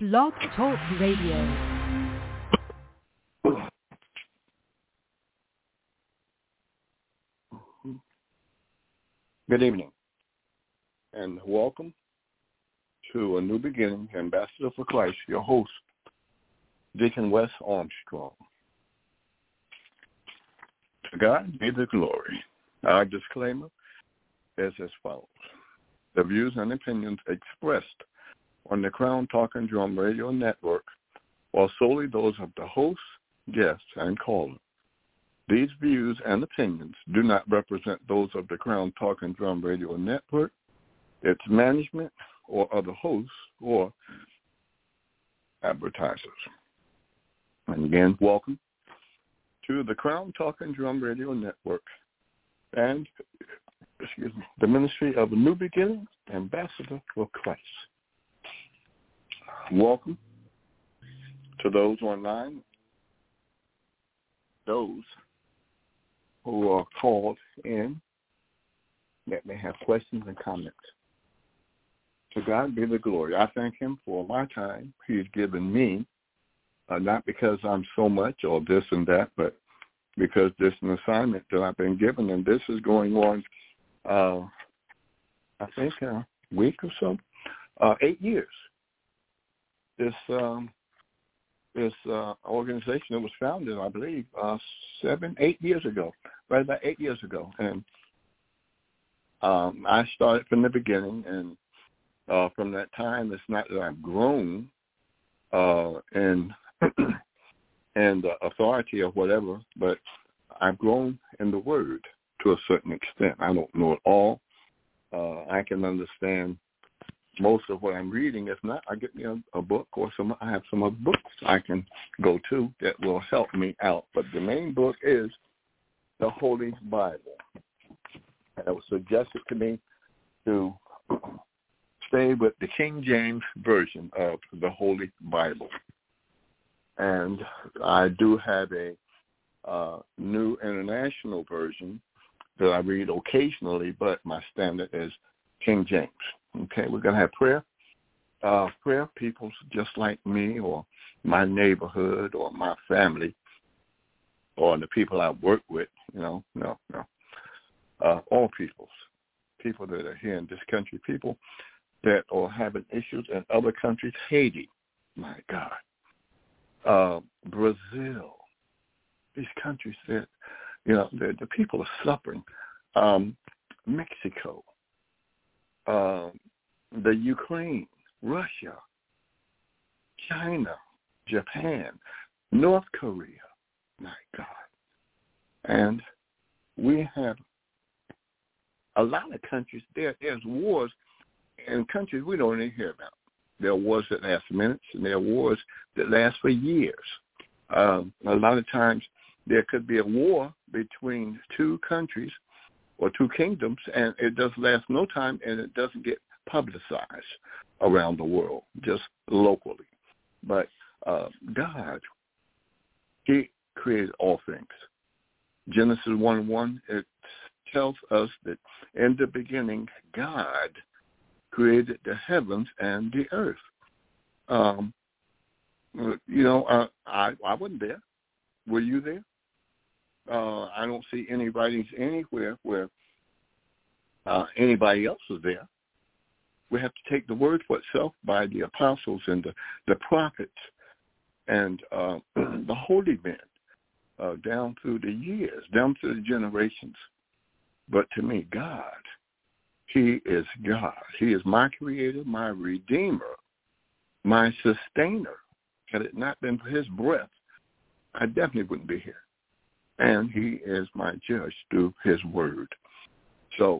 Blog Talk Radio. Good evening, and welcome to A New Beginning, Ambassador for Christ, your host, Deacon Wes Armstrong. To God be the glory. Our disclaimer is as follows. The views and opinions expressed on the Crown Talk and Drum Radio Network are solely those of the host, guests, and caller. These views and opinions do not represent those of the Crown Talk and Drum Radio Network, its management, or other hosts or advertisers. And again, welcome to the Crown Talk and Drum Radio Network and the Ministry of a New Beginning, Ambassador for Christ. Welcome to those online, those who are called in that may have questions and comments. To God be the glory. I thank him for my time he's given me, not because I'm so much or this and that, but because this is an assignment that I've been given, and this is going on, I think, a week or so, 8 years. This organization that was founded, I believe, 8 years ago, right about 8 years ago. And I started from the beginning, and from that time, it's not that I've grown in authority or whatever, but I've grown in the Word to a certain extent. I don't know it all. I can understand most of what I'm reading. If not, I get me a book or I have some other books I can go to that will help me out. But the main book is the Holy Bible. And it was suggested to me to stay with the King James Version of the Holy Bible. And I do have a New International Version that I read occasionally, but my standard is King James. Okay, we're going to have prayer. Prayer people just like me or my neighborhood or my family or the people I work with, no. All people that are here in this country, people that are having issues in other countries, Haiti, my God, Brazil, these countries that, the people are suffering, Mexico, the Ukraine, Russia, China, Japan, North Korea, my God. And we have a lot of countries, there's wars in countries we don't even hear about. There are wars that last minutes, and there are wars that last for years. A lot of times there could be a war between two countries or two kingdoms, and it does last no time, and it doesn't get publicized around the world, just locally. But God, he created all things. Genesis 1:1, it tells us that in the beginning, God created the heavens and the earth. I wasn't there. Were you there? I don't see any writings anywhere where anybody else was there. We have to take the word for itself by the apostles and the prophets and the holy men down through the years, down through the generations. But to me, God, he is God. He is my creator, my redeemer, my sustainer. Had it not been for his breath, I definitely wouldn't be here. And he is my judge through his word. So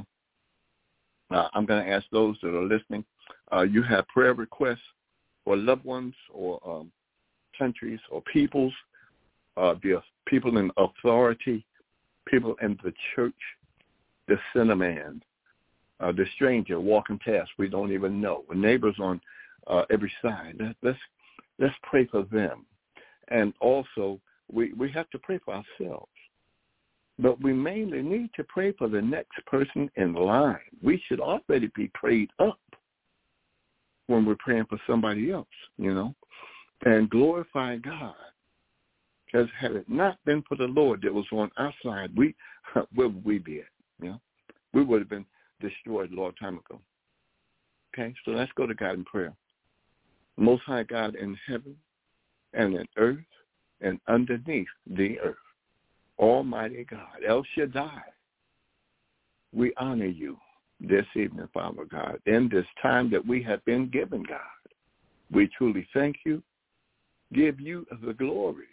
I'm going to ask those that are listening, you have prayer requests for loved ones or countries or peoples, the people in authority, people in the church, the sinner man, the stranger walking past we don't even know, neighbors on every side. Let's pray for them. And also, we have to pray for ourselves. But we mainly need to pray for the next person in line. We should already be prayed up. when we're praying for somebody else, and glorify God. Because had it not been for the Lord that was on our side, where would we be at? We would have been destroyed a long time ago. Okay, so let's go to God in prayer. Most High God in heaven and in earth and underneath the earth, Almighty God, El Shaddai, we honor you this evening, Father God, in this time that we have been given, God. We truly thank you, give you the glory,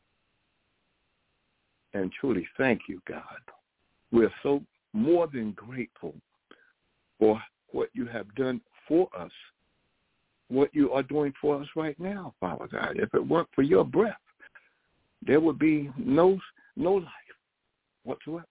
and truly thank you, God. We're so more than grateful for what you have done for us, what you are doing for us right now, Father God. If it weren't for your breath, there would be no life whatsoever.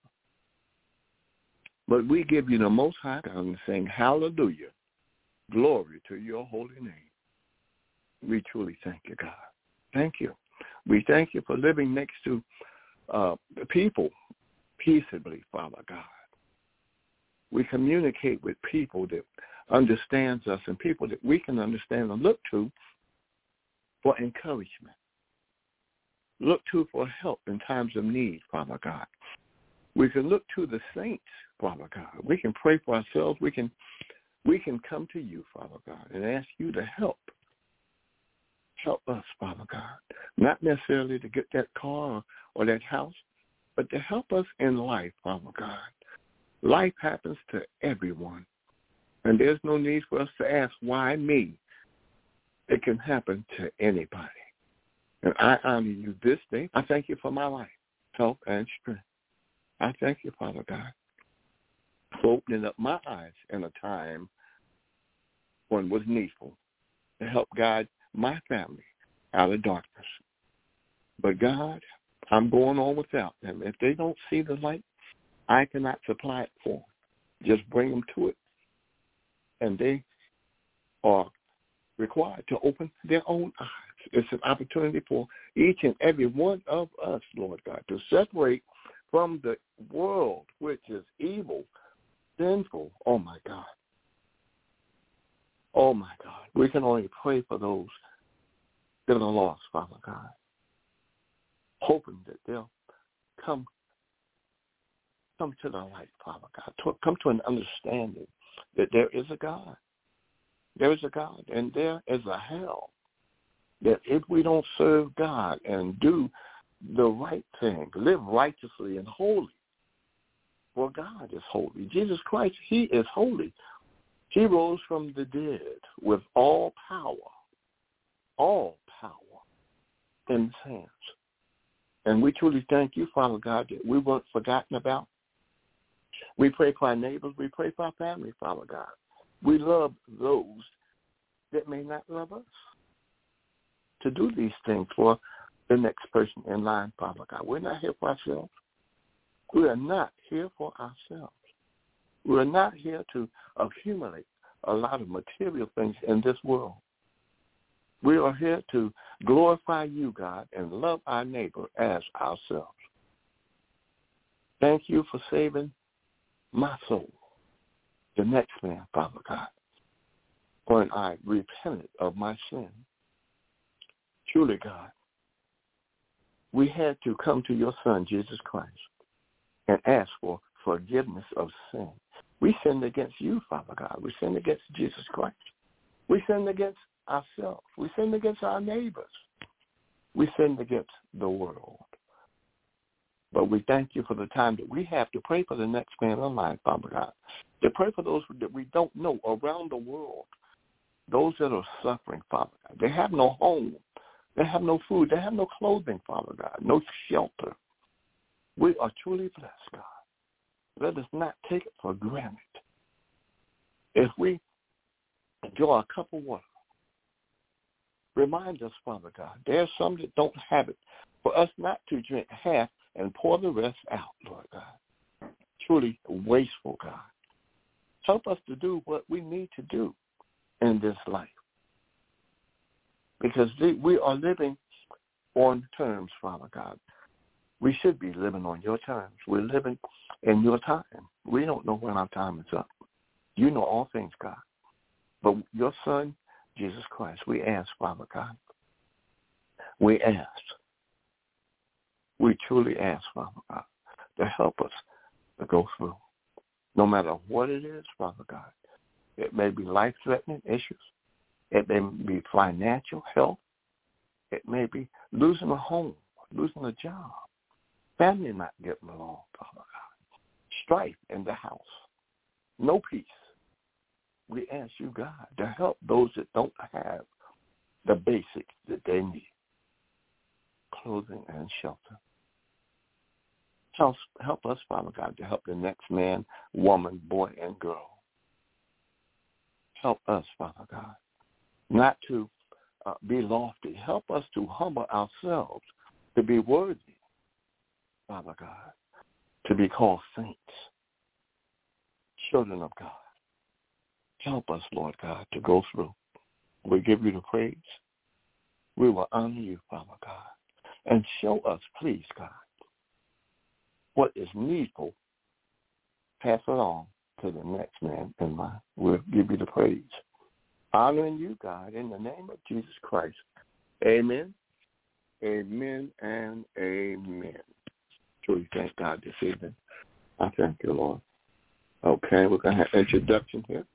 But we give you the Most High God and saying, hallelujah, glory to your holy name. We truly thank you, God. Thank you. We thank you for living next to people peaceably, Father God. We communicate with people that understands us and people that we can understand and look to for encouragement. Look to for help in times of need, Father God. We can look to the saints, Father God. We can pray for ourselves. We can come to you, Father God, and ask you to help. Help us, Father God. Not necessarily to get that car or that house, but to help us in life, Father God. Life happens to everyone, and there's no need for us to ask, why me? It can happen to anybody. And I honor you this day. I thank you for my life, health, and strength. I thank you, Father God, for opening up my eyes in a time when it was needful to help guide my family out of darkness. But God, I'm going on without them. If they don't see the light, I cannot supply it for them. Just bring them to it. And they are required to open their own eyes. It's an opportunity for each and every one of us, Lord God, to separate from the world, which is evil, sinful. Oh, my God. Oh, my God. We can only pray for those that are lost, Father God, hoping that they'll come to the light, Father God, come to an understanding that there is a God. There is a God, and there is a hell. That if we don't serve God and do the right thing, live righteously and holy, well, God is holy. Jesus Christ, he is holy. He rose from the dead with all power in his hands. And we truly thank you, Father God, that we weren't forgotten about. We pray for our neighbors. We pray for our family, Father God. We love those that may not love us. To do these things for the next person in line, Father God. We're not here for ourselves. We are not here for ourselves. We are not here to accumulate a lot of material things in this world. We are here to glorify you, God, and love our neighbor as ourselves. Thank you for saving my soul, the next man, Father God, when I repented of my sin. Truly, God, we had to come to your Son, Jesus Christ, and ask for forgiveness of sin. We sinned against you, Father God. We sinned against Jesus Christ. We sinned against ourselves. We sinned against our neighbors. We sinned against the world. But we thank you for the time that we have to pray for the next man in line, Father God, to pray for those that we don't know around the world, those that are suffering, Father God. They have no home. They have no food. They have no clothing, Father God, no shelter. We are truly blessed, God. Let us not take it for granted. If we draw a cup of water, remind us, Father God, there are some that don't have it, for us not to drink half and pour the rest out, Lord God. Truly wasteful, God. Help us to do what we need to do in this life. Because we are living on terms, Father God. We should be living on your terms. We're living in your time. We don't know when our time is up. You know all things, God. But your Son Jesus Christ, we ask, Father God. We truly ask, Father God, to help us to go through. No matter what it is, Father God. It may be life-threatening issues. It may be financial health. It may be losing a home, losing a job, family not getting along, Father God, strife in the house, no peace. We ask you, God, to help those that don't have the basics that they need, clothing and shelter. Help us, Father God, to help the next man, woman, boy, and girl. Help us, Father God, not to be lofty. Help us to humble ourselves, to be worthy, Father God, to be called saints, children of God. Help us, Lord God, to go through. We give you the praise. We will honor you, Father God, and show us, please, God, what is needful. Pass it on to the next man in line. We'll give you the praise. Honoring you, God, in the name of Jesus Christ. Amen, amen, and amen. Truly thank God this evening. I thank you, Lord. Okay, we're going to have introduction here.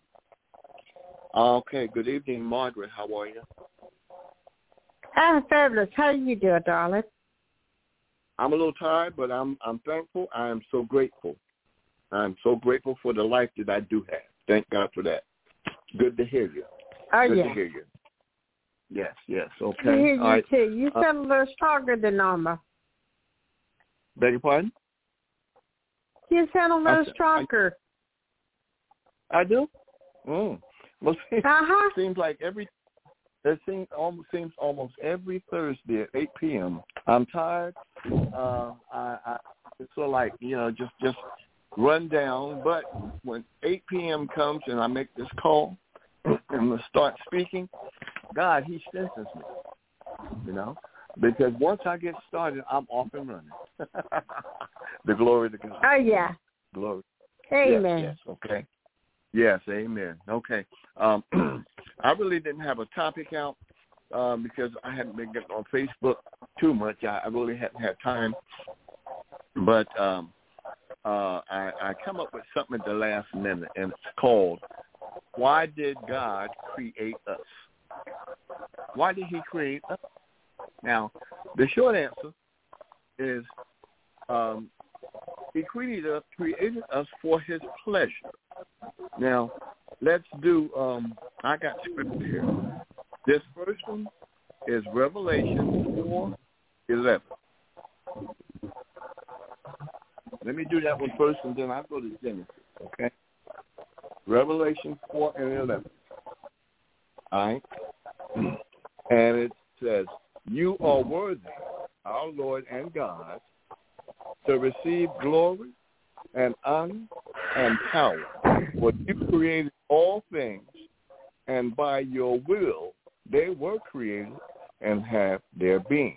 Okay, good evening, Margaret. How are you? I'm fabulous. How you doing, darling? I'm a little tired, but I'm thankful. I am so grateful. I'm so grateful for the life that I do have. Thank God for that. Good to hear you. Oh, Good yeah. to hear you. Yes, okay. I hear you, all right. too. You sound a little stronger than normal. Beg your pardon? You sound a little stronger. I do? Well, Uh-huh. seems like it seems almost every Thursday at 8 p.m. I'm tired. I it's sort of like, just run down. But when 8 p.m. comes and I make this call and I start speaking, God, he strengthens me, because once I get started, I'm off and running. The glory to God. Oh, yeah. Glory. Amen. Yes, okay. Yes, amen. Okay. I really didn't have a topic out because I hadn't been getting on Facebook too much. I really hadn't had time. But I come up with something at the last minute, and it's called, Why Did God Create Us? Why did he create us? Now, the short answer is he created us for his pleasure. Now, let's do, I got scripture here. This first one is Revelation 4:11. Let me do that one first, and then I'll go to Genesis, okay? Revelation 4:11. All right? And it says, you are worthy, our Lord and God, to receive glory and honor and power. For you created all things, and by your will they were created and have their being.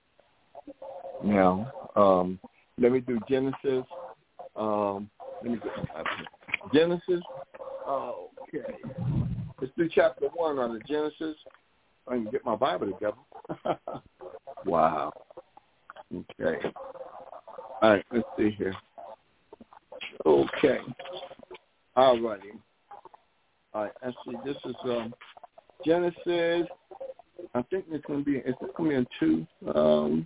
Now, let me do Genesis. Genesis. Okay. Let's do chapter 1 on the Genesis. I can get my Bible together. Wow. Okay. All right, let's see here. Okay. All righty. All right, let's see. This is Genesis. I think it's going to be, is it going to be in 2?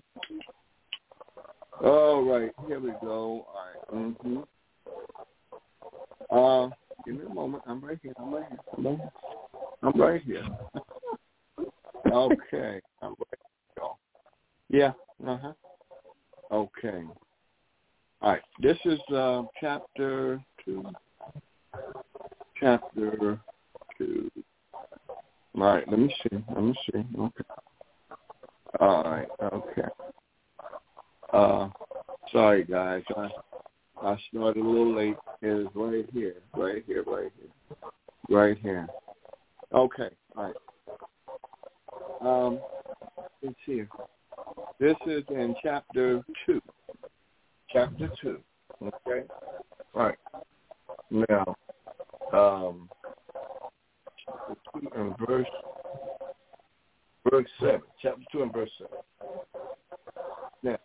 All right, here we go. All right. Give me a moment. I'm right here. Okay. I'm right here. Yeah. Uh-huh. Okay. All right. This is chapter 2. Chapter 2. All right. Let me see. Okay. All right. Okay. Sorry, guys. I started a little late. It is right here. Okay. All right. Let's see. This is in chapter 2. Chapter 2. Okay. All right. Now, chapter 2 and verse 7. Chapter 2 and verse 7. Now,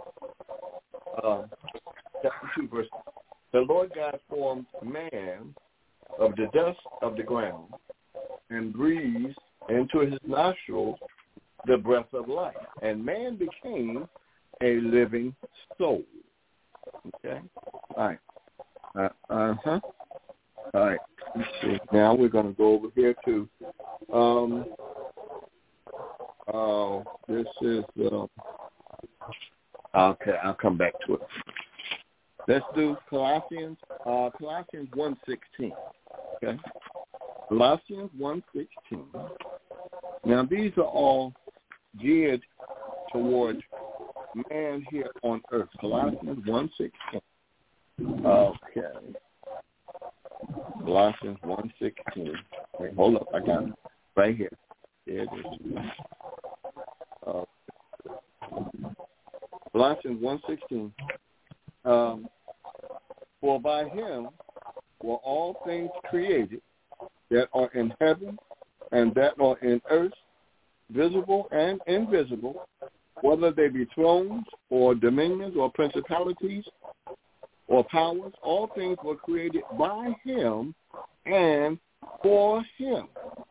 chapter 2, verse 7. The Lord God formed man of the dust of the ground and breathed into his nostrils the breath of life, and man became a living soul. Okay? All right. All right. Let's see. Now we're going to go over here to, this is, okay, I'll come back to it. Let's do Colossians 1:16. Okay? Colossians 1:16. Now, these are all geared towards man here on earth. Colossians 1:16. Okay. Colossians 1:16. Wait, hold up. I got it right here. There it is. Colossians 1:16. For by him were all things created that are in heaven and that are in earth, visible and invisible, whether they be thrones or dominions or principalities or powers. All things were created by him and for him.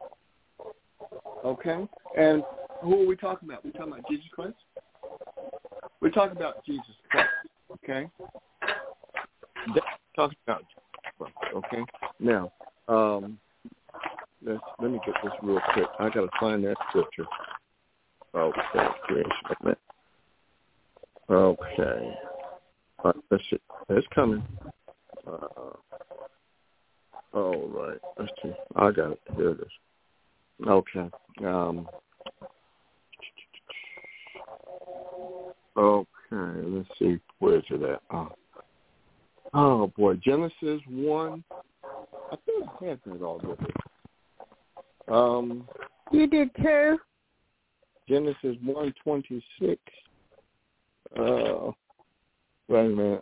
Okay? And who are we talking about? We're talking about Jesus Christ? We're talking about Jesus Christ. Okay? That's talking about Jesus Christ. Okay? Now, let me get this real quick. I got to find that scripture. Okay, creation. Okay. Let's see. It's coming. All right. Let's see. I got it. Here it is. Okay. Okay. Let's see. Where's it at? Oh boy. Genesis 1. I think I had that already. You did too? Genesis 1:26. Wait a minute.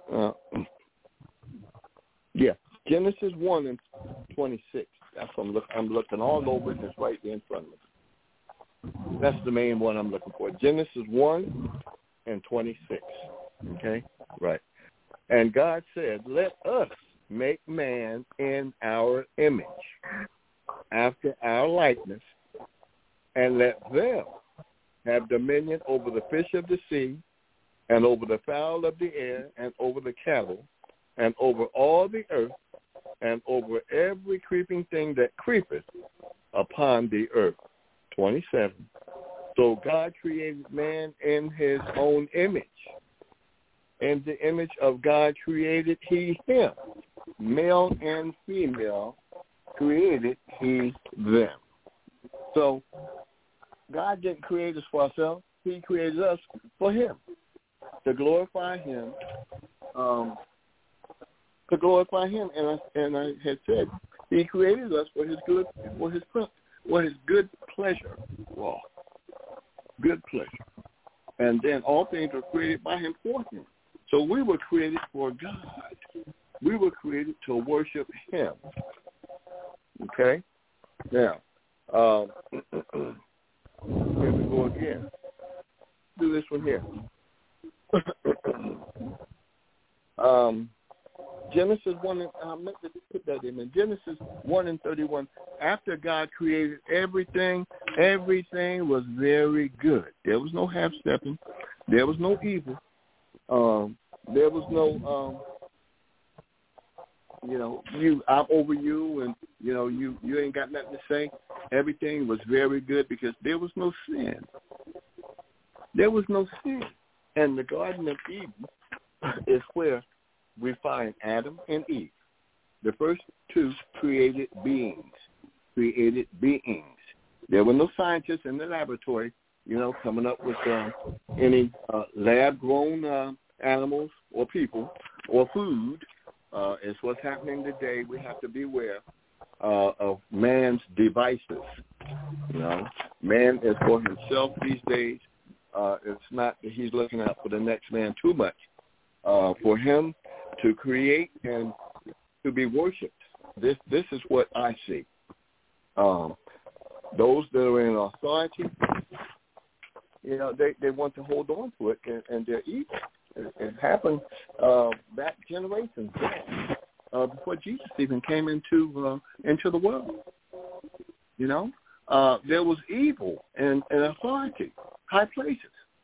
Yeah, Genesis 1:26. That's what I'm looking all over it. It's right there in front of me. That's the main one I'm looking for. Genesis 1:26. Okay, right. And God said, "Let us make man in our image, after our likeness, and let them have dominion over the fish of the sea, and over the fowl of the air, and over the cattle, and over all the earth, and over every creeping thing that creepeth upon the earth." 27. So God created man in his own image. In the image of God created he him. Male and female created he them. So God didn't create us for ourselves. He created us for him, to glorify him. And I had said he created us for his good, for his good pleasure. Well, good pleasure. And then all things were created by him for him. So we were created for God. We were created to worship him. Okay? Now, here we go again. Do this one here. Genesis 1, I meant to put that in. Genesis 1:31, after God created everything, everything was very good. There was no half-stepping. There was no evil. There was no, I'm over you, and, you ain't got nothing to say. Everything was very good because there was no sin. There was no sin. And the Garden of Eden is where we find Adam and Eve. The first two created beings. There were no scientists in the laboratory, coming up with any lab-grown animals or people or food. It's what's happening today. We have to beware of man's devices. Man is for himself these days. It's not that he's looking out for the next man too much. For him to create and to be worshipped. This is what I see. those that are in authority, you know, they want to hold on to it, and they're evil. It happened back generations before Jesus even came into the world. You know, there was evil and authority, high places,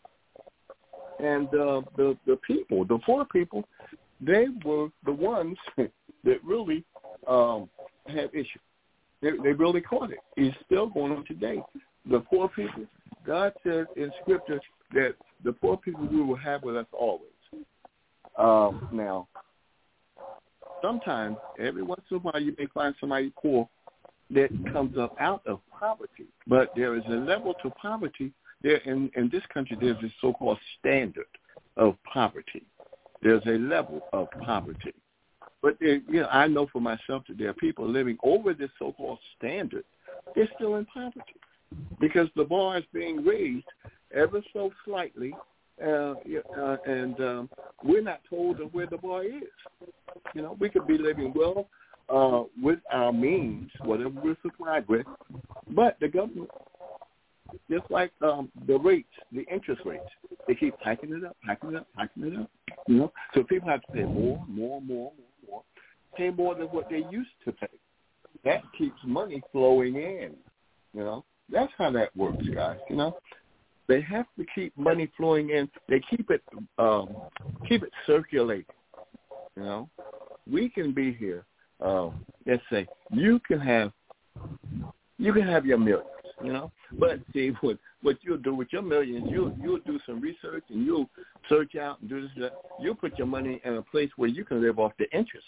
and the people, the poor people, they were the ones that really had issues. They really caught it. It's still going on today. The poor people, God says in Scripture that the poor people we will have with us always. Now, sometimes, every once in a while, you may find somebody poor that comes up out of poverty. But there is a level to poverty. There in this country, there's this so-called standard of poverty. There's a level of poverty. But I know for myself that there are people living over this so-called standard. They're still in poverty because the bar is being raised ever so slightly, and we're not told of where the bar is. You know, we could be living well with our means, whatever we're supplied with, but the government, just like the rates, the interest rates, they keep hiking it up. You know, so people have to pay more, pay more than what they used to pay. That keeps money flowing in. You know, that's how that works, guys. You know, they have to keep money flowing in. They keep it circulating. You know, we can be here. Let's say you can have your millions. You know, but see what you'll do with your millions, you'll do some research and you'll search out and do this. That. You'll put your money in a place where you can live off the interest.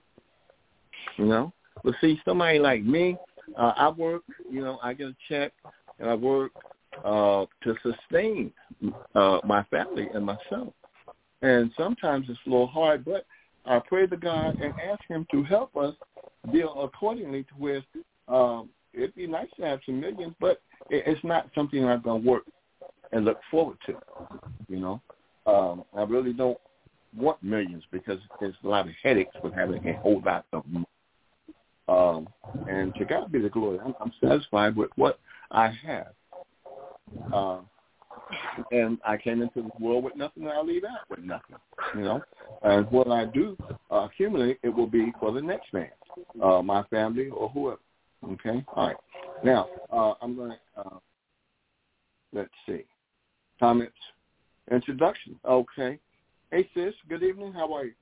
You know, but see, somebody like me, I work. You know, I get a check and I work to sustain my family and myself. And sometimes it's a little hard, but I pray to God and ask Him to help us deal accordingly to where it'd be nice to have some millions, but it's not something I'm going to work and look forward to. You know, I really don't want millions because there's a lot of headaches with having a whole lot of money. And to God be the glory. I'm satisfied with what I have. And I came into this world with nothing, and I'll leave out with nothing. You know, and what I do accumulate, it will be for the next man, my family or whoever. Okay? All right. Now, I'm going to, let's see, comments, introduction. Okay. Hey, sis, good evening. How are you?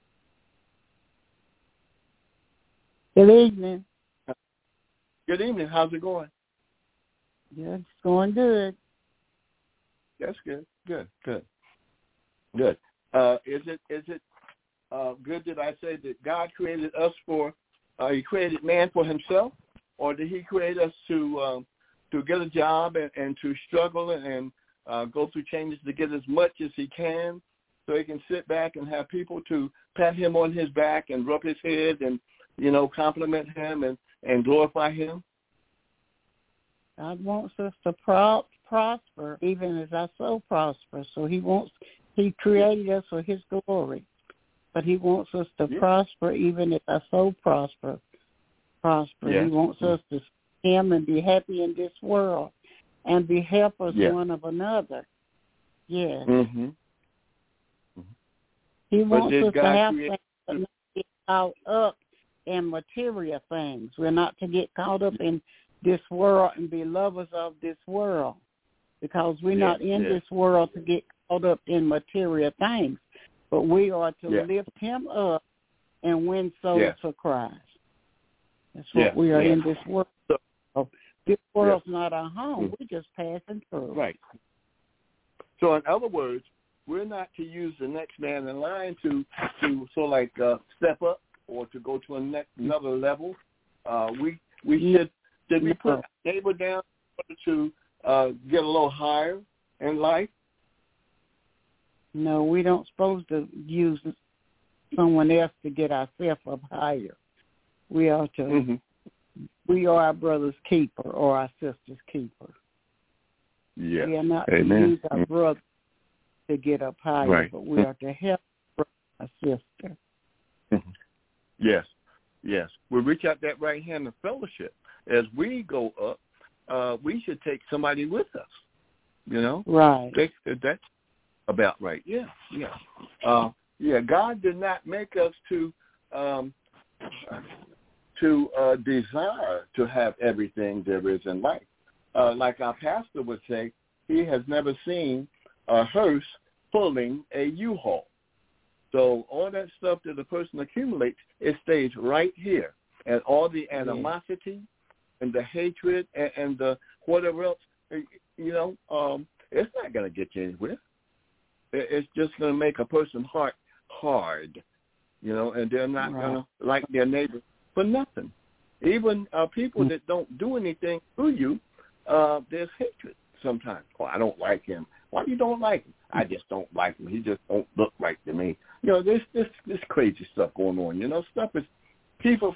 Good evening. Good evening. How's it going? Yeah, it's going good. That's good. Good. Is it good that I say that God created us for, He created man for Himself? Or did He create us to get a job and to struggle and go through changes to get as much as He can, so He can sit back and have people to pat Him on His back and rub His head and, you know, compliment Him and glorify Him? God wants us to prosper even as our soul prospers. So He created us for His glory. But He wants us to prosper even as our soul prospers. Yeah. He wants us to see Him and be happy in this world and be helpers one of another. Yes. Mm-hmm. He wants us to have things but not get caught up in material things. We're not to get caught up in this world and be lovers of this world, because we're not in this world to get caught up in material things, but we are to lift Him up and win souls for Christ. That's what we are in this world. So this world's not our home. We're just passing through. Right. So in other words, we're not to use the next man in line to sort of like step up or to go to another level. We should we put our neighbor down to get a little higher in life? No, we don't supposed to use someone else to get ourselves up higher. We are to. We are our brother's keeper or our sister's keeper. Yes. We are not to use our brother to get up higher, but we are to help our sister. Yes. We reach out that right hand of fellowship as we go up we should take somebody with us. You know, right? That's about right. Yeah. God did not make us to desire to have everything there is in life. Like our pastor would say, he has never seen a hearse pulling a U-Haul. So all that stuff that the person accumulates, it stays right here. And all the animosity and the hatred and the whatever else, it's not going to get you anywhere. It's just going to make a person's heart hard, and they're not going to like their neighbor for nothing. Even people that don't do anything to you, there's hatred sometimes. Oh, I don't like him. Why you don't like him? I just don't like him. He just don't look right to me. There's this crazy stuff going on. Stuff is people.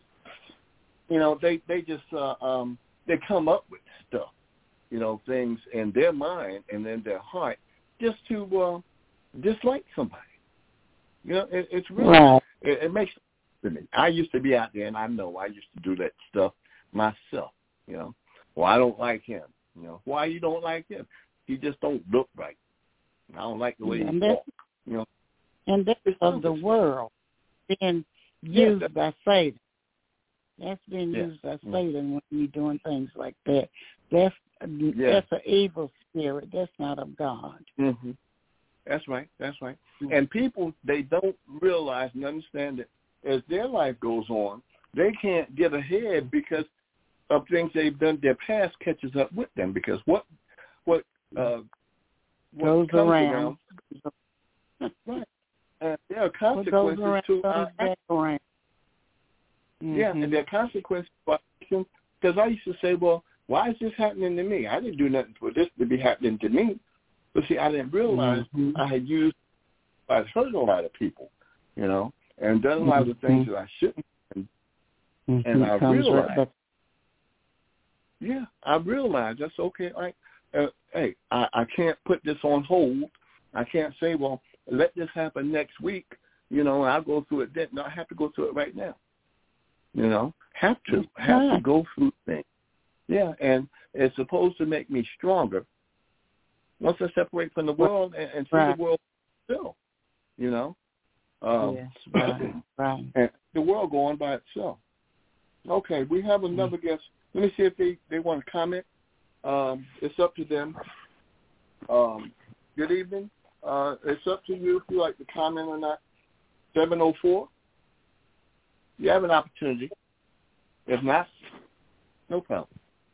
They just they come up with stuff, things in their mind and in their heart just to dislike somebody. It's really it makes sense to me. I used to be out there, and I know I used to do that stuff myself. Well, I don't like him. Why you don't like him? He just don't look right. I don't like the way he walks. And that's of the world being used by Satan. That's being used by Satan when you're doing things like that. That's an evil spirit. That's not of God. Mm-hmm. That's right. And people, they don't realize and understand that as their life goes on, they can't get ahead because of things they've done. Their past catches up with them because what goes around. Right. And there are consequences to our actions. Yeah, and there are consequences because I used to say, well, why is this happening to me? I didn't do nothing for this to be happening to me. But see, I didn't realize I'd hurt a lot of people, and done a lot of things that I shouldn't. And I realized, I realized that's okay. Hey, I can't put this on hold. I can't say, well, let this happen next week. I'll go through it then. No, I have to go through it right now. Have to go through things. Yeah, and it's supposed to make me stronger. Once I separate from the world and see the world still, right. And the world go on by itself. Okay, we have another guest. Let me see if they want to comment. It's up to them. Good evening. It's up to you if you like to comment or not. 704. You have an opportunity. If not, no problem.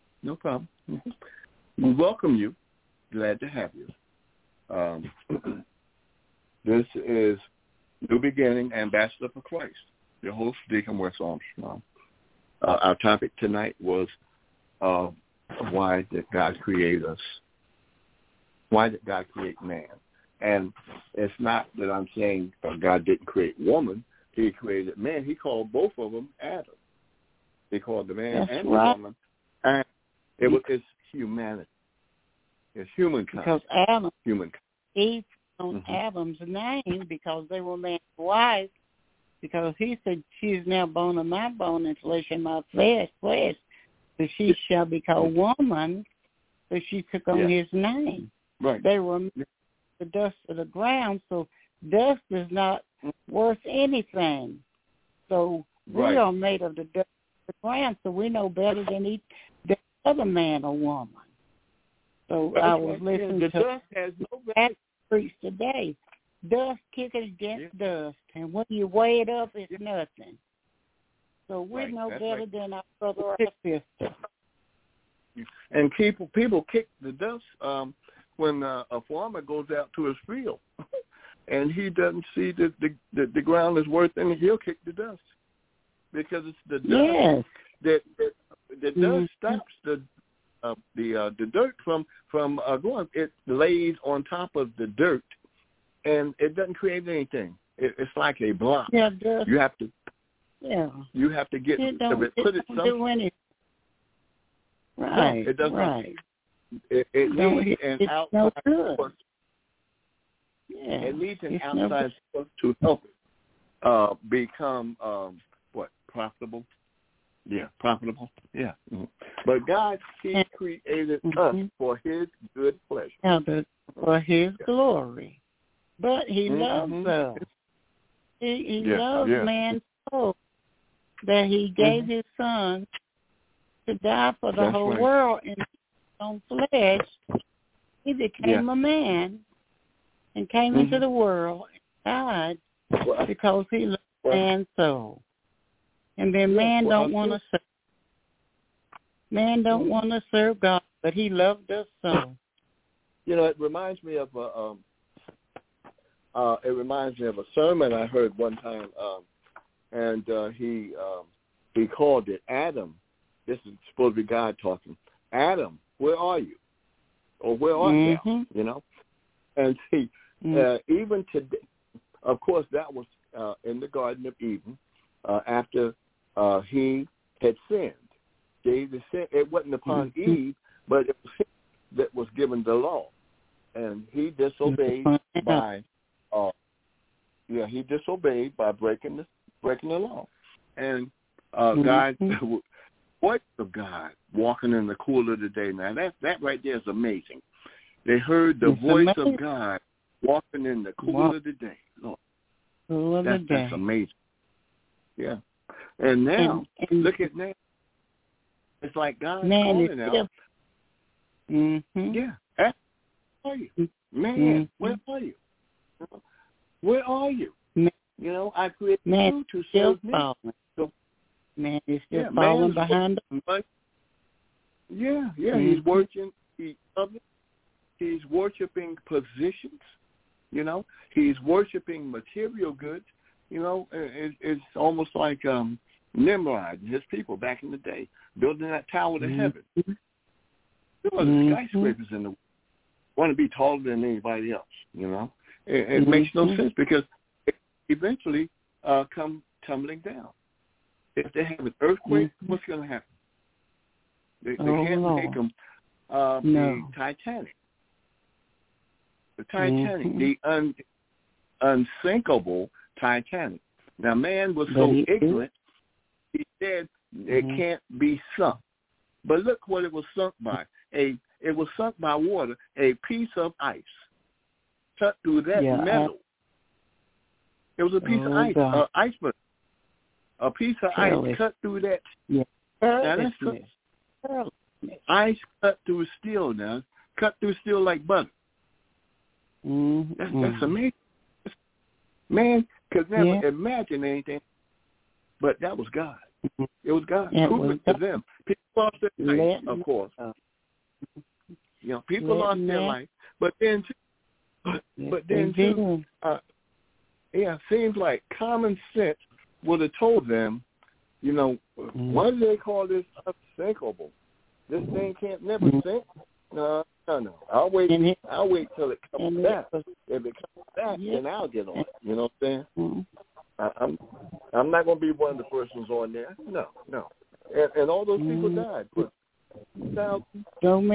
We welcome you. Glad to have you. This is New Beginning, Ambassador for Christ. Your host, Deacon Wes Armstrong. Our topic tonight was why did God create us? Why did God create man? And it's not that I'm saying God didn't create woman. He created man. He called both of them Adam. He called the man and the woman. And it's humanity. It's humankind. Because humankind. Eve on Adam's name because they were man's wife. Because he said, "She is now bone of my bone and flesh of my flesh. So she shall be called woman." So she took on his name. Right. They were the dust of the ground. So dust is not worth anything. So we are made of the dust of the ground. So we know better than the other man or woman. So I was listening to dust has no value. Preach today. Dust kicking against dust, and when you weigh it up, it's nothing. So we know better than our brother or sister. And people kick the dust when a farmer goes out to his field, and he doesn't see that the ground is worth anything. He'll kick the dust because it's the dust that the dust stops the dirt from going. It lays on top of the dirt, and it doesn't create anything. It's like a block. Yeah, dust. You have to. Yeah. You have to get rid of it. Put it somewhere. Right. No, it doesn't. Right. It needs an outside source. Yeah. It needs an outside source to help it become profitable. Yeah, profitable. Yeah. Mm-hmm. But God, He created us for His good pleasure. For His glory. But He loves us. He loves man so that He gave His Son to die for the whole world, and on flesh, He became a man and came into the world and died because He loved man so. And then man don't want to serve. Man don't want to serve God, but He loved us so. You know, it reminds me of a sermon I heard one time, and he called it Adam. This is supposed to be God talking. Adam, where are you? Or where art thou? You know, and see, even today, of course, that was in the Garden of Eden after he had sinned. It wasn't upon Eve, but it was him that was given the law, and he disobeyed by breaking the law. And God, voice of God walking in the cool of the day. Now that right there is amazing. They heard the voice of God walking in the cool of the day. Lord, that's amazing. Yeah. And now, look at now. It's like God calling out. Yeah. Where are you? Man, where are you? Where are you? You know, I created you to serve me. So, man is still falling behind him. He's worshiping He's worshiping positions, you know. He's worshiping material goods, you know. It's almost like Nimrod and his people back in the day, building that tower to heaven. There were skyscrapers in the world. Want to be taller than anybody else, you know. It makes no sense because it eventually come tumbling down. If they have an earthquake, what's going to happen? They can't make them the Titanic. The Titanic, the unsinkable Titanic. Now, man was so ignorant, he said it can't be sunk. But look what it was sunk by. It was sunk by water, a piece of ice cut through that metal. It was a piece of ice, iceberg. A piece of ice cut through that. Yeah. Now that's ice cut through steel now. Cut through steel like butter. That's amazing. Man could never imagine anything, but that was God. It was God. Prove it to them. People lost their life, of course. You know, people lost their life, but then too, seems like common sense would have told them, you know, why do they call this unsinkable? This thing can't never sink. No. I'll wait till it comes back. If it comes back, then I'll get on it. You know what I'm saying? I'm not going to be one of the persons on there. No. And all those people died. But 2,000,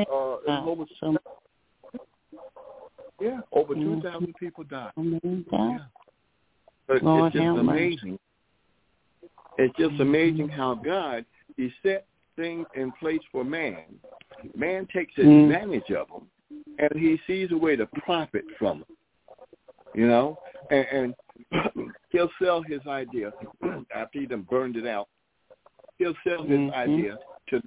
over 2,000 people died. Yeah. But it's just amazing. It's just amazing how God, He set things in place for man. Man takes advantage of them, and he sees a way to profit from them. You know, and he'll sell his idea after he done burned it out. He'll sell his idea to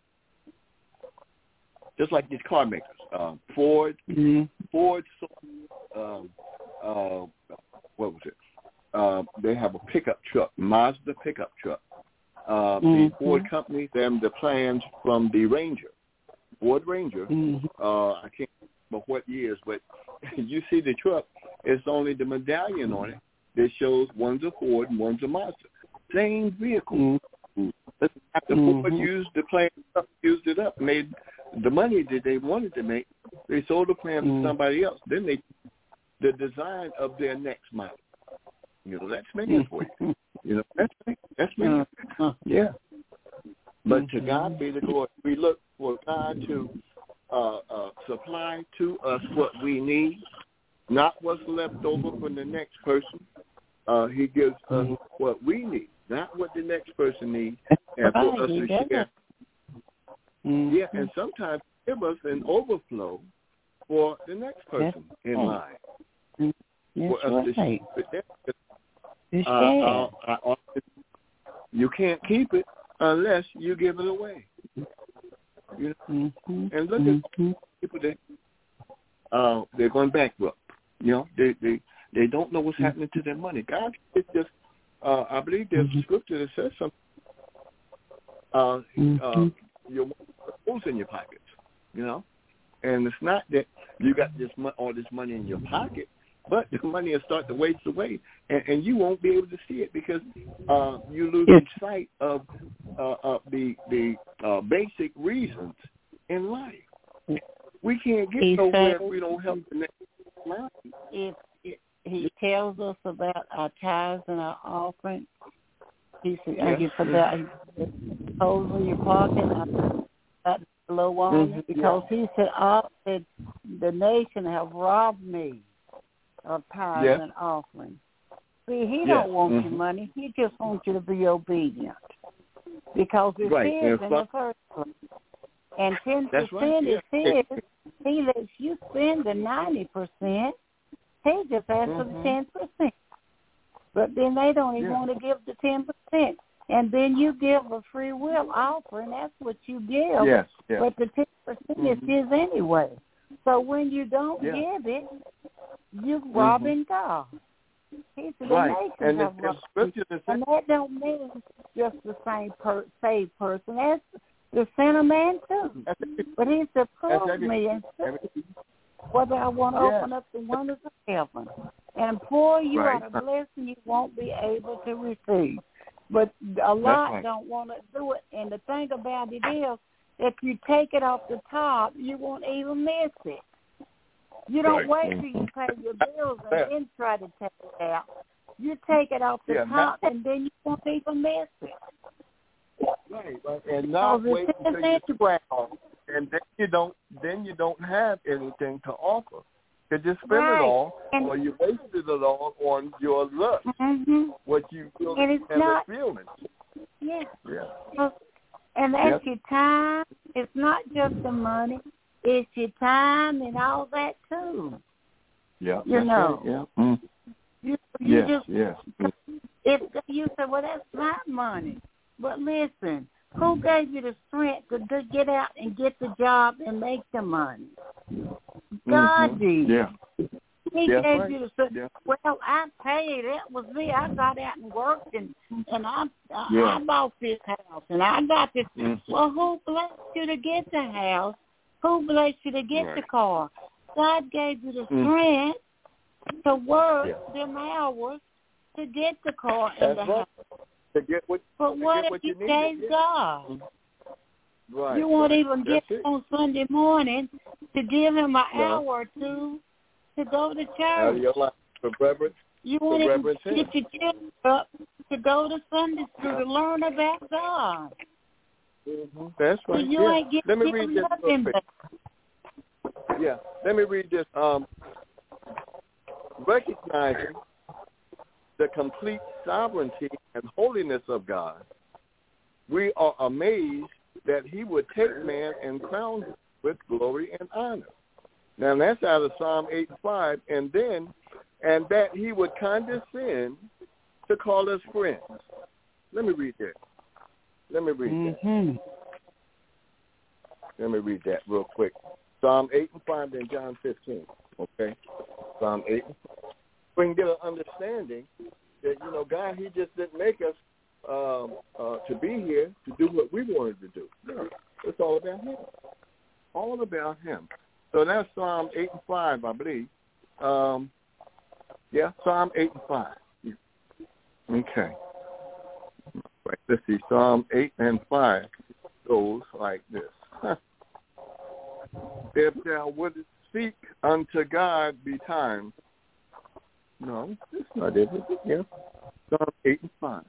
just like these car makers, Ford. Ford sold, what was it? They have a pickup truck, Mazda pickup truck. The Ford company, the plans from the Ranger, Ford Ranger. I can't remember what years, but you see the truck. It's only the medallion on it that shows one's a Ford and one's a Mazda. Same vehicle. After Ford used the plan, used it up, made the money that they wanted to make, they sold the plan to somebody else. Then they the design of their next model. You know, that's man for you. You know, that's man. Yeah. But to God be the glory. We look for God to supply to us what we need, not what's left over from the next person. He gives us what we need. not what the next person needs, and for us to share. Mm-hmm. Yeah, and sometimes give us an overflow for the next person in line. That's for us to right. share. You can't keep it unless you give it away. You know? And look at people that they're going bankrupt. You know, they don't know what's happening to their money. God is just. I believe there's a scripture that says something. Your holes in your pockets. You know, and it's not that you got all this money in your pocket, but the money will start to waste away, and you won't be able to see it because you lose sight of the basic reasons in life. We can't get nowhere if we don't help the next life. He tells us about our tithes and our offering. He said, about holes in your pocket, not blow on, because he said, the nation have robbed me of tithes and offering. See, he don't want your money. He just wants you to be obedient. Because it's his in the first place. And 10% is his. He lets you spend the 90%. He just asks for the 10%. But then they don't even want to give the 10%. And then you give a free will offering. That's what you give. Yes. But the 10% is his anyway. So when you don't give it, you're robbing God. He said the nations have robbed you. And that don't mean just the same saved person. That's the sinner man too. But he said, prove me and see whether I want to open up the windows of heaven and pour you out a blessing you won't be able to receive. But a lot don't want to do it. And the thing about it is, if you take it off the top, you won't even miss it. You don't wait till you pay your bills and then try to take it out. You take it off the top, and then you won't even miss it. Right, and not wait until you and then you don't have anything to offer. You just spend it all, or you wasted it all on your lust, what you feel and it's not feeling. And that's your time. It's not just the money. It's your time and all that too. Yeah, you know. Right, You just if you say, well, that's my money. But listen, who gave you the strength to get out and get the job and make the money? God did. Yeah. He gave you the strength. Well, I paid. That was me. I got out and worked, and I bought this house, and I got this. Well, who blessed you to get the house? Who blessed you to get the car? God gave you the strength to work them hours to get the car and the house. But what if you gave God? Right. You won't even get on Sunday morning to give him an hour or two to go to church. Out of your life for reverence. You won't even get your children up to go to Sunday school to learn about God. That's right. So you ain't getting Let me read this nothing real quick. Yeah. Let me read this. Recognizing the complete sovereignty and holiness of God, we are amazed that he would take man and crown him with glory and honor. Now that's out of Psalm 8:5, and that he would condescend to call us friends. Let me read that. Let me read that real quick. Psalm 8:5, then John 15. Okay, Psalm 8. We can get an understanding that, God, he just didn't make us to be here to do what we wanted to do. No, it's all about him. All about him. So that's Psalm 8:5, I believe. Psalm 8:5. Okay. Right, let's see. Psalm 8:5 goes like this. If thou wouldst seek unto God betimes. No, that's not it. Yeah. Psalm 8:5.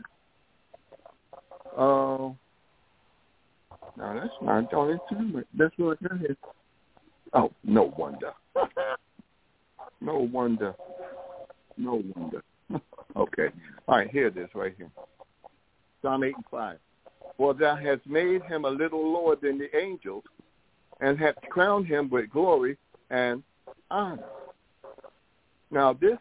No, that's not. That's what that is. Oh, no wonder. No wonder. Okay. All right, here it is right here. Psalm 8 and 5. For thou hast made him a little lower than the angels, and hast crowned him with glory and honor. Now this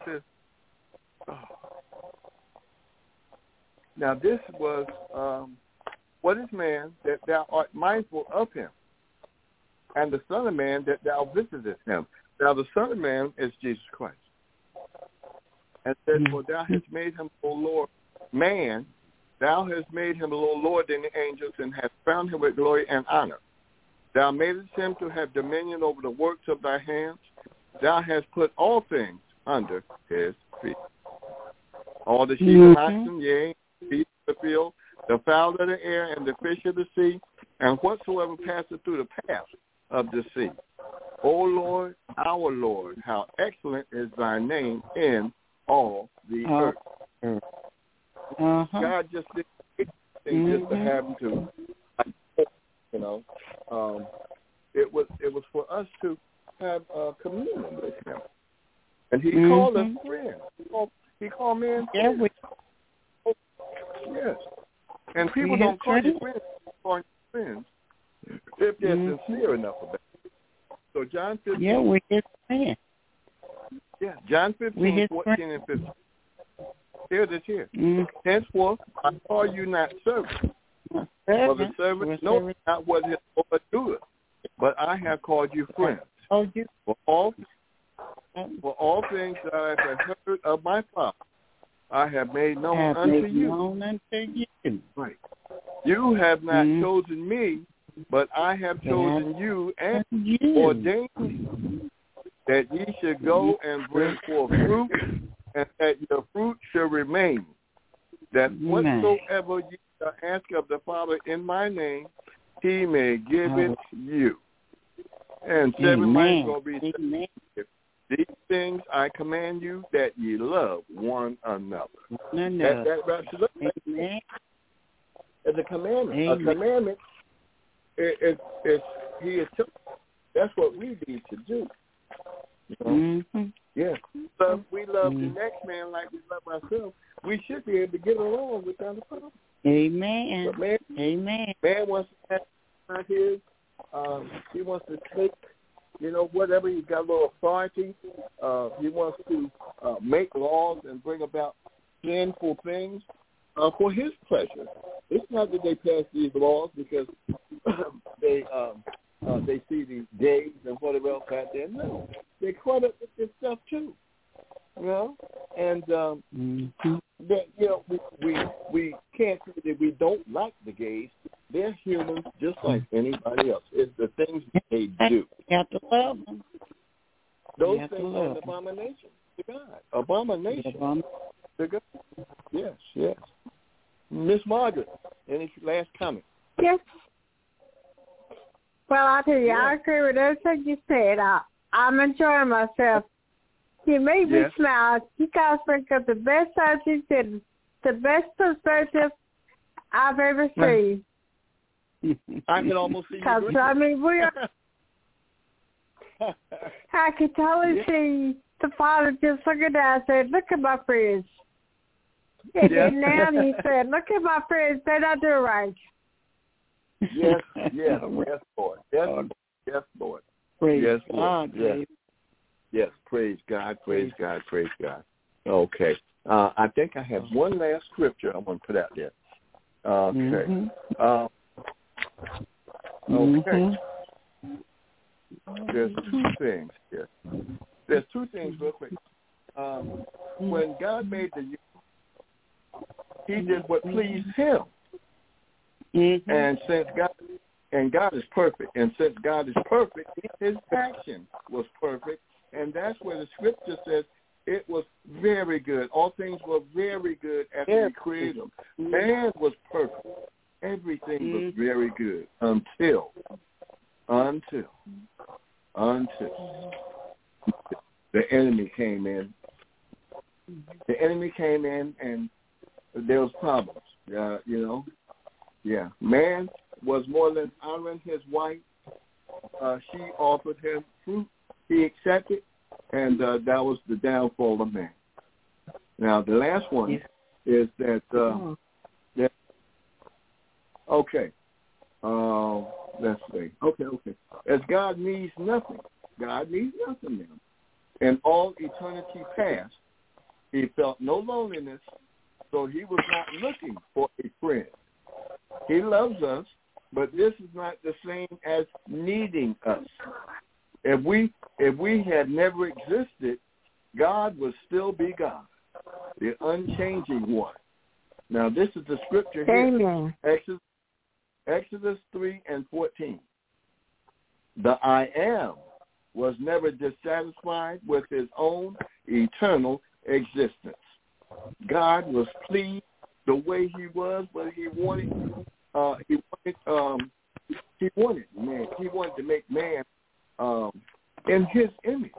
was what is man that thou art mindful of him, and the Son of Man that thou visitest him. Now the Son of Man is Jesus Christ. And said, for thou hast made him, O Lord, man, thou hast made him a little lower than the angels, and hast crowned him with glory and honor. Thou madest him to have dominion over the works of thy hands. Thou hast put all things under his feet. All the sheep and oxen, yea, the beasts of the field, the fowl of the air, and the fish of the sea, and whatsoever passeth through the path of the sea. O Lord, our Lord, how excellent is thy name in all the earth. God just did anything just to have him to, it was for us to have communion with him. And he called us friends. He called men friends. Yes. And people don't call you friends. They call you friends if they're sincere enough about it. So John 15. Yeah, we're his friends. Yeah, John 15, 14, and 15. Here it is here. Henceforth, I call you not servants, for the servant knows not what his Lord doeth, but I have called you friends. For all things that I have heard of my Father, I have made known unto you. Right. You have not chosen me, but I have chosen you and ordained you that ye should go and bring forth fruit, and that your fruit shall remain, that whatsoever ye shall ask of the Father in my name, he may give it you. And 7 might go be these things I command you, that ye love one another. That wraps it up. It's a commandment. Amen. A commandment is he is. That's what we need to do. Yeah. So if we love the next man like we love ourselves, we should be able to get along without a problem. Amen. Man wants to have his. He wants to take, whatever. He's got a little authority. He wants to make laws and bring about sinful things for his pleasure. It's not that they pass these laws because they see these days and whatever else out there. No, they're caught up with this stuff too. And we can't say that we don't like the gays. They're humans just like anybody else. It's the things they do. You have to love them. Those things are an abomination to God. Abomination to God. Yes. Miss Margaret, any last comment? Yes. Well, I'll tell you, I agree with everything you said. I'm enjoying myself. You make me smile. You guys bring up the best subjects and the best perspective I've ever seen. I can almost see you. I could totally see the Father just looking down and said, look at my friends. And then now he said, look at my friends. They're not doing right. Yes, Lord. Yes, Lord. Praise God. Yes, praise God. Okay. I think I have one last scripture I want to put out there. Okay. Okay. There's two things here. There's two things real quick. When God made the universe, he did what pleased him. And since God is perfect, and since God is perfect, his action was perfect. And that's where the scripture says it was very good. All things were very good after he created them. Man was perfect. Everything was very good until the enemy came in. The enemy came in, and there was problems. Man was more than honoring his wife. She offered him fruit. He accepted, and that was the downfall of man. Now, the last one is that Okay. Let's see. Okay. As God needs nothing. God needs nothing now. In all eternity past, he felt no loneliness, so he was not looking for a friend. He loves us, but this is not the same as needing us. If we had never existed, God would still be God, the unchanging one. Now, this is the scripture here. Amen. Exodus 3:14. The I Am was never dissatisfied with his own eternal existence. God was pleased the way he was, but he wanted man. He wanted to make man in his image,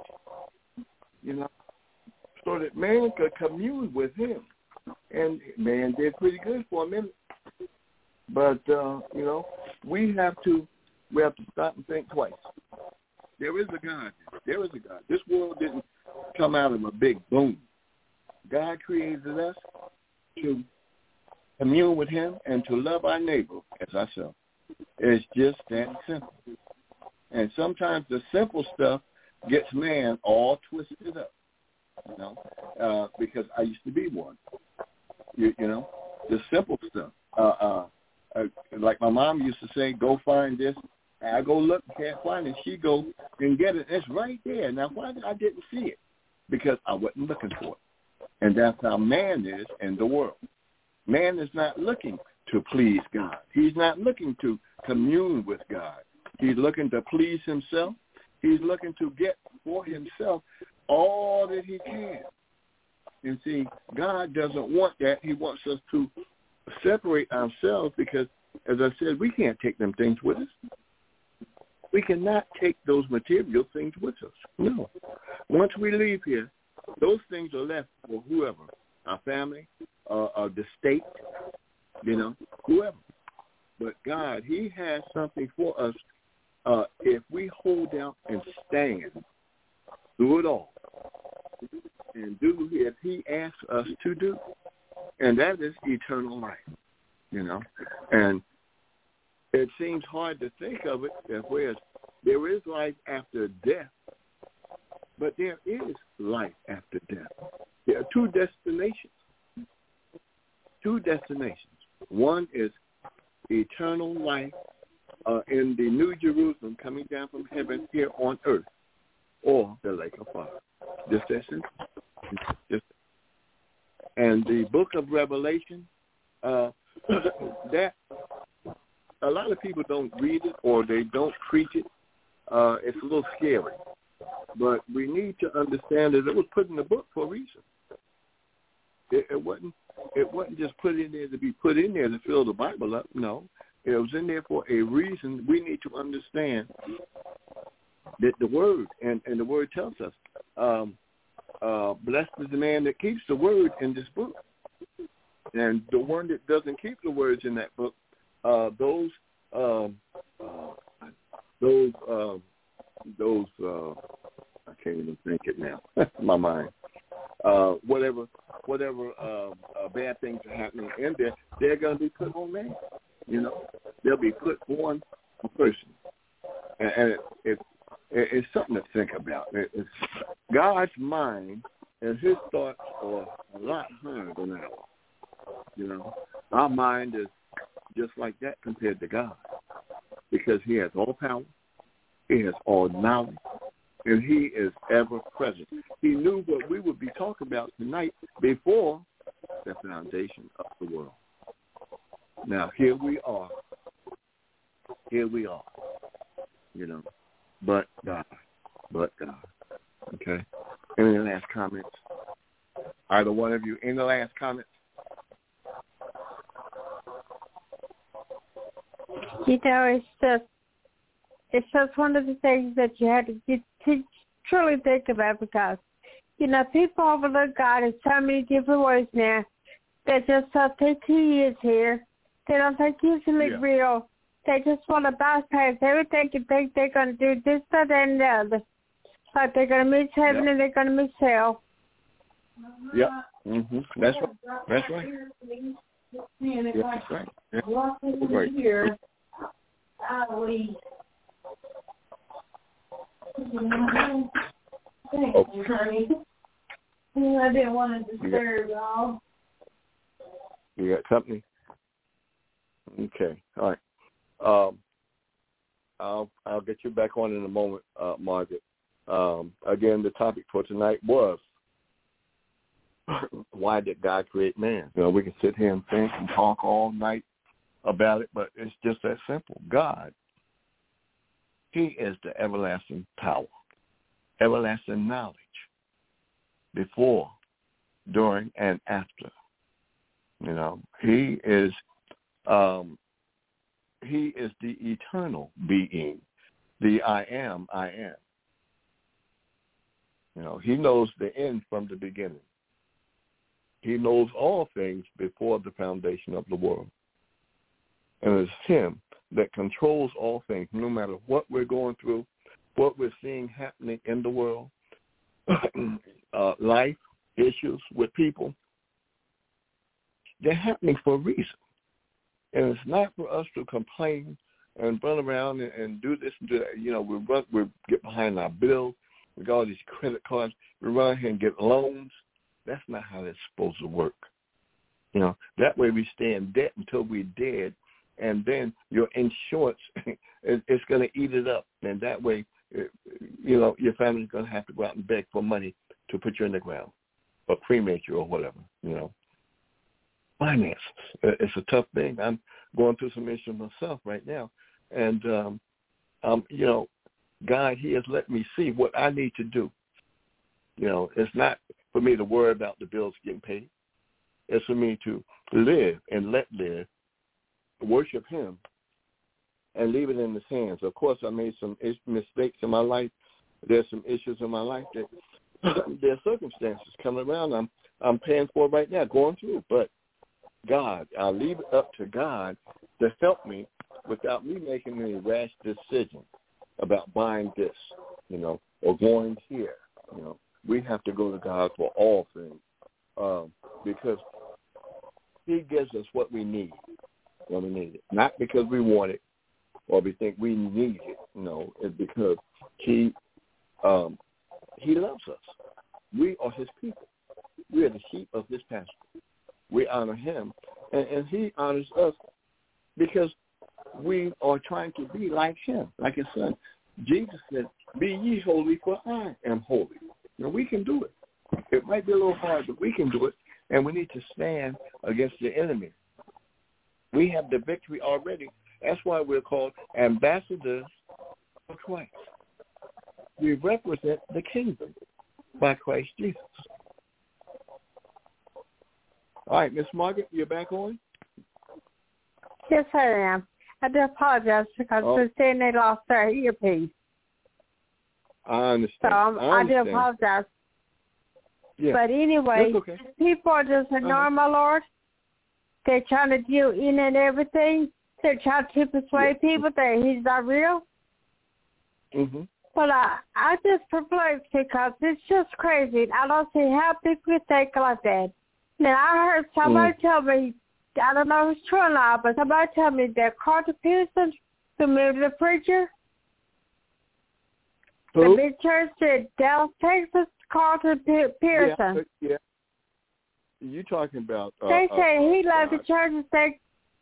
so that man could commune with him. And man did pretty good for a minute. But we have to stop and think twice. There is a God. There is a God. This world didn't come out of a big boom. God created us to commune with him and to love our neighbor as ourselves. It's just that simple. And sometimes the simple stuff gets man all twisted up, because I used to be one. The simple stuff. Like my mom used to say, go find this. I go look, can't find it. She go and get it. It's right there. Now, why I didn't see it? Because I wasn't looking for it. And that's how man is in the world. Man is not looking to please God. He's not looking to commune with God. He's looking to please himself. He's looking to get for himself all that he can. And see, God doesn't want that. He wants us to separate ourselves because, as I said, we can't take them things with us. We cannot take those material things with us. No. Once we leave here, those things are left for whoever, our family, the state, whoever. But God, he has something for us if we hold out and stand through it all and do as he asks us to do. And that is eternal life, And it seems hard to think of it as whereas there is life after death, but there is life after death. There are two destinations. One is eternal life in the New Jerusalem coming down from heaven here on earth, or the lake of fire. Just that simple. And the book of Revelation, that a lot of people don't read it or they don't preach it. It's a little scary. But we need to understand that it was put in the book for a reason. It wasn't just put in there to be put in there to fill the Bible up. No, it was in there for a reason. We need to understand that the word, and the word tells us, blessed is the man that keeps the word in this book. And the one that doesn't keep the words in that book, those I can't even think it now. My mind. Whatever bad things are happening in there, they're going to be put on man. They'll be put on a person, and it's something to think about. It's God's mind and his thoughts are a lot higher than ours. Our mind is just like that compared to God, because he has all power, he has all knowledge, and he is ever present. He knew what we would be talking about tonight before the foundation of the world. Now, here we are. But God. Okay? Any last comments? Either one of you, any last comments? It's just one of the things that you had to truly think about, because, people overlook God in so many different ways now. They just don't think he is here. They don't think he's real. They just want to bypass everything and think they're going to do this, that, and the other. Like they're going to miss heaven and they're going to miss hell. Yep. Mm-hmm. That's right. And if That's right. Yeah. walk in Right. here, I'll leave. Thank you, honey. I didn't want to disturb y'all. You got company? Okay. All right. I'll get you back on in a moment, Margaret. Again, the topic for tonight was, why did God create man? You know, we can sit here and think and talk all night about it, but it's just that simple. God, he is the everlasting power, everlasting knowledge, before, during, and after. You know, he is the eternal being, the I am. You know, he knows the end from the beginning. He knows all things before the foundation of the world. And it's him that controls all things, no matter what we're going through, what we're seeing happening in the world, life issues with people. They're happening for a reason. And it's not for us to complain and run around and do this and do that. You know, we get behind our bills. We got all these credit cards. We run here and get loans. That's not how that's supposed to work. You know, that way we stay in debt until we're dead, and then your insurance is going to eat it up. And that way, you know, your family's going to have to go out and beg for money to put you in the ground or cremate you or whatever, you know. Finances. It's a tough thing. I'm going through some issues myself right now. And, you know, God, he has let me see what I need to do. You know, it's not for me to worry about the bills getting paid. It's for me to live and let live, worship him, and leave it in his hands. Of course, I made some mistakes in my life. There's some issues in my life that there are circumstances coming around I'm paying for right now, going through. But God, I'll leave it up to God to help me without me making any rash decision about buying this, you know, or going here. You know, we have to go to God for all things because he gives us what we need when we need it. Not because we want it or we think we need it. No, it's because he loves us. We are his people. We are the sheep of his pasture. We honor him, and he honors us because we are trying to be like him, like his son. Jesus said, be ye holy, for I am holy. Now, we can do it. It might be a little hard, but we can do it, and we need to stand against the enemy. We have the victory already. That's why we're called ambassadors of Christ. We represent the kingdom by Christ Jesus. All right, Miss Margaret, you're back on? Yes, I am. I do apologize because they're saying they lost their earpiece. I understand. So I do apologize. Yeah. But anyway, okay. People are just ignoring my Lord. They're trying to deal in and everything. They're trying to persuade people that he's not real. Mm-hmm. But I just perplexed because it's just crazy. I don't see how people think like that. Now, I heard somebody tell me, I don't know if it's true or not, but somebody tell me that Carter Pearson, who moved the preacher, Who? the big church in Dallas, Texas, Carter Pearson. Yeah. You talking about? They say he left the church and said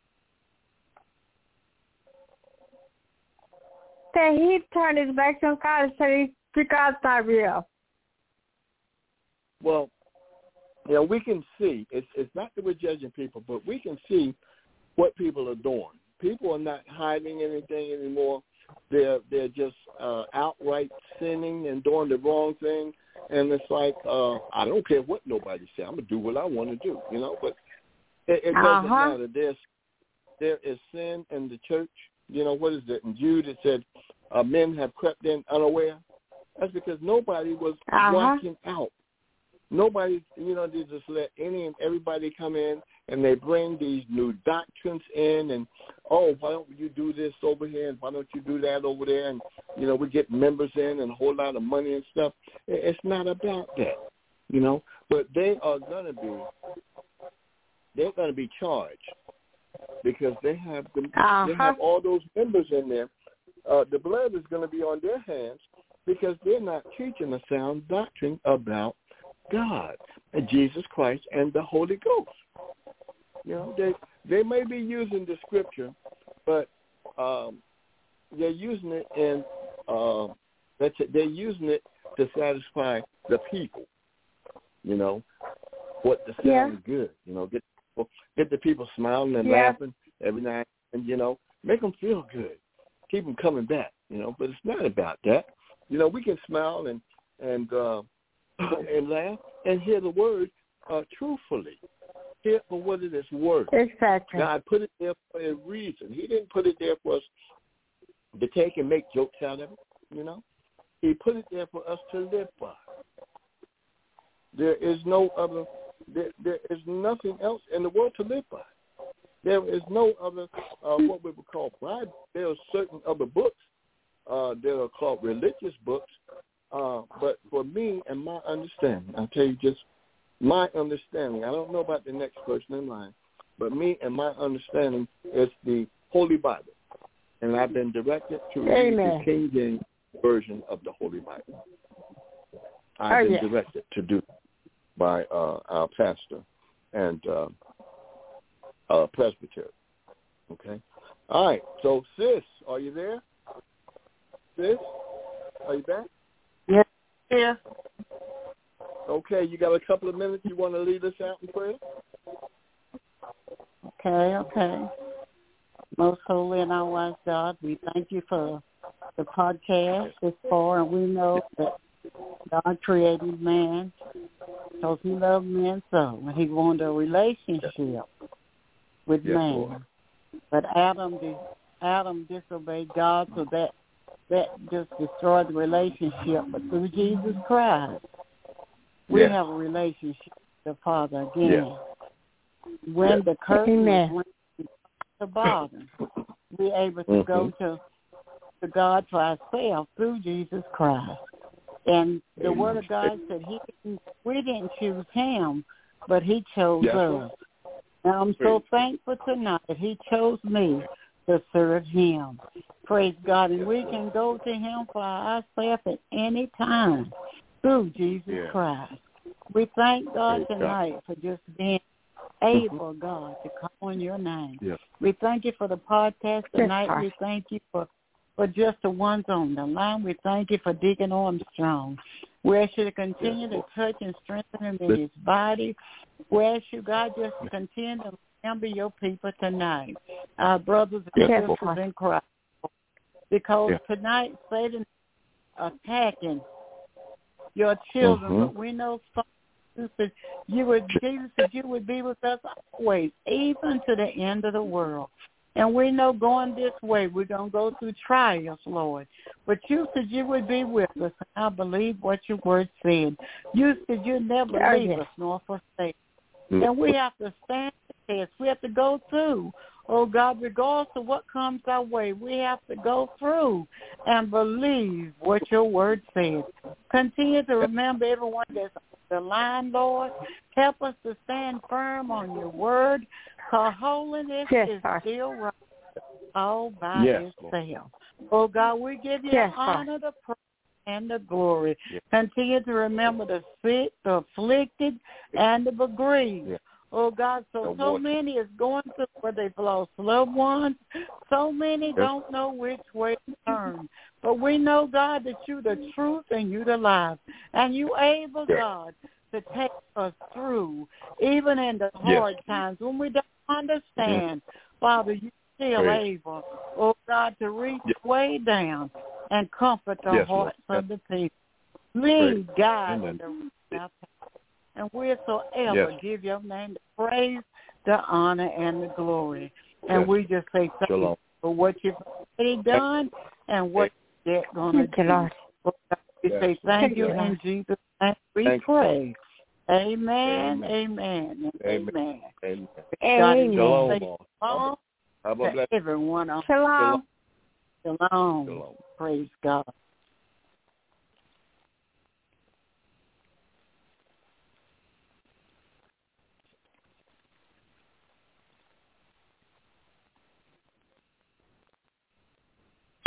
that he turned his back on God and said God's not real. Well, you know, we can see, it's not that we're judging people, but we can see what people are doing. People are not hiding anything anymore. They're just outright sinning and doing the wrong thing. And it's like, I don't care what nobody says. I'm going to do what I want to do, you know. But it doesn't matter. There is sin in the church. You know, what is it? In Jude it said, men have crept in unaware. That's because nobody was watching out. Nobody, you know, they just let any and everybody come in, and they bring these new doctrines in, and, why don't you do this over here, and why don't you do that over there, and, you know, we get members in and a whole lot of money and stuff. It's not about that, you know, but they are going to they're going to be charged because they have they have all those members in there. The blood is going to be on their hands because they're not teaching a sound doctrine about God and Jesus Christ and the Holy Ghost. You know, they may be using the scripture, but they're using it in they're using it to satisfy the people. You know, what to sound good. You know, get the people smiling and laughing every night, and you know, make them feel good, keep them coming back. You know, but it's not about that. You know, we can smile and laugh and hear the word truthfully. Hear it for what it is worth. Exactly. God put it there for a reason. He didn't put it there for us to take and make jokes out of it. You know, He put it there for us to live by. There is no other. There is nothing else in the world to live by. There is no other what we would call Bible. There are certain other books that are called religious books. But for me and my understanding, I'll tell you just my understanding. I don't know about the next person in line, but me and my understanding is the Holy Bible. And I've been directed to read the King James version of the Holy Bible. I've been directed to do by our pastor and presbytery. Okay? All right. So, sis, are you there? Sis, are you back? Yes. Yeah. Okay, you got a couple of minutes. You want to lead us out in prayer? Okay. Most holy and all wise God, we thank you for the podcast this far, and we know that God created man because He loved man so, and He wanted a relationship with man. Lord. But Adam disobeyed God, so that just destroyed the relationship. But through Jesus Christ, we have a relationship with the Father again. When the curtain went to the bottom, we're able to go to God for ourselves through Jesus Christ. And the Word of God said we didn't choose Him, but He chose us. Now I'm so thankful tonight that He chose me to serve Him. Praise God. And we can go to Him for ourselves at any time through Jesus Christ. We thank God tonight for just being able, God, to call on your name. We thank you for the podcast tonight. We thank you for just the ones on the line. We thank you for Deacon Armstrong. We ask you to continue to touch and strengthen him in his body. We ask you, God, just to continue to remember your people tonight, our brothers and sisters in Christ. Because tonight Satan is attacking your children, but we know Jesus said you would be with us always, even to the end of the world. And we know going this way, we're going to go through trials, Lord. But you said you would be with us. And I believe what your word said. You said you'd never leave us nor forsake. And we have to stand the test. We have to go through. Oh, God, regardless of what comes our way, we have to go through and believe what your word says. Continue to remember everyone that's on the line, Lord. Help us to stand firm on your word. Because holiness is still right all by itself. Oh, God, we give you the honor, the praise, and the glory. Continue to remember the sick, the afflicted, and the bereaved. Oh, God, so many is going through where they've lost loved ones. So many don't know which way to turn. But we know, God, that you the truth and you the life. And you able, God, to take us through, even in the hard times when we don't understand. Father, you're still able, oh, God, to reach way down and comfort the hearts of the people. Lead, God, in the right. And we'll forever give your name the praise, the honor, and the glory. And we just say thank you for what you've already done and what you're going to do. We say thank you in Jesus' name. We pray. Amen, amen, amen. Amen. Everyone. Shalom. Shalom. Praise God.